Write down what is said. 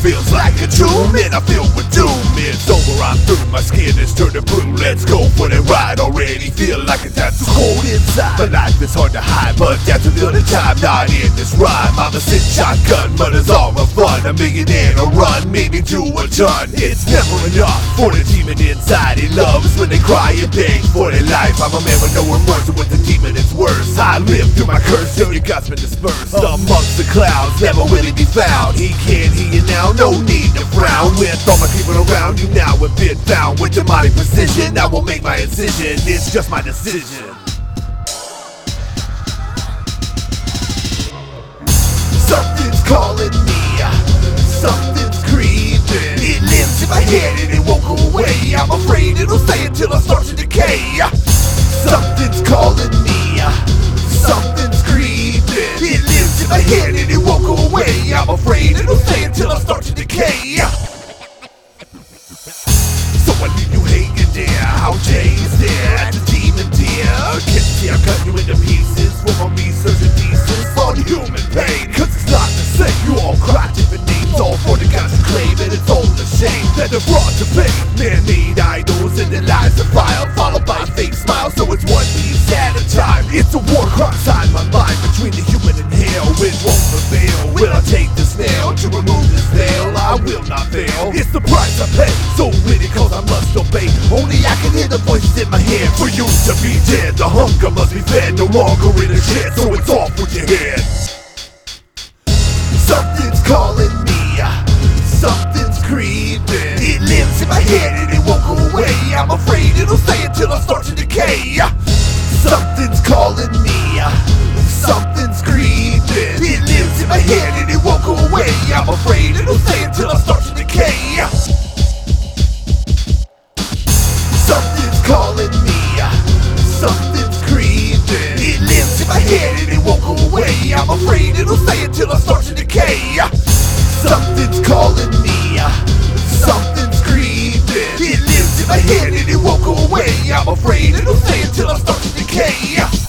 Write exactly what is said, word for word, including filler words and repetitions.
feels like a tomb, and I feel with doom. It's over, I'm through, my skin is turning blue. Let's go for the ride, already feel like it's time to cold inside. My life is hard to hide, but that's a little time, not in this rhyme. I'm a sit shotgun, but it's all for fun. A millionaire to run, meaning to a ton. It's never enough for the demon inside. He loves when they cry and beg for their life. I'm a man with no remorse, and with the demon it's worse. I live through my curse, till your guts been dispersed. Amongst the clouds, never will he be found. He can't hear you now, no need to frown. With all my people around you now have been found. With demonic precision, I will make my incision. It's just my decision. Something's calling me, something's creeping. It lives in my head and it won't go away. I'm afraid it'll stay until I start to decay. Something's calling me, something's creeping. It lives in my head and it won't go away. I'm afraid it'll stay until I start to decay. So I leave you hanging there, how Jay's there at the demon deer. Can't see I cut you into pieces with my research and thesis on human pain. Cause it's not the same, you all cry different names, all for the guys who claim it. It's all a shame that they're brought to fame. Man-made idols and their lies are vile, followed by fake smiles, so it's one piece at a time. It's a war crime inside my mind, between the human and hell. It won't prevail. Will I take this nail to remove this veil? I will not fail. It's the price I pay, so many cause I must obey. Only I can hear the voices in my head. For you to be dead, the hunger must be fed. No longer in a shed, so it's off with your head. Something's calling me, something's creeping. It lives in my head and it won't go away. I'm afraid it'll stay until I start to decay. Something's calling me, something's creeping. It lives in my head and it won't go away. I'm afraid it'll stay until I start to decay. Something's calling me, something's creeping. It lives in my head and it won't go away. I'm afraid it'll stay until I start to decay. Something's calling me, something's creeping. It lives in my head and it won't go away. I'm afraid it'll stay until I start to decay.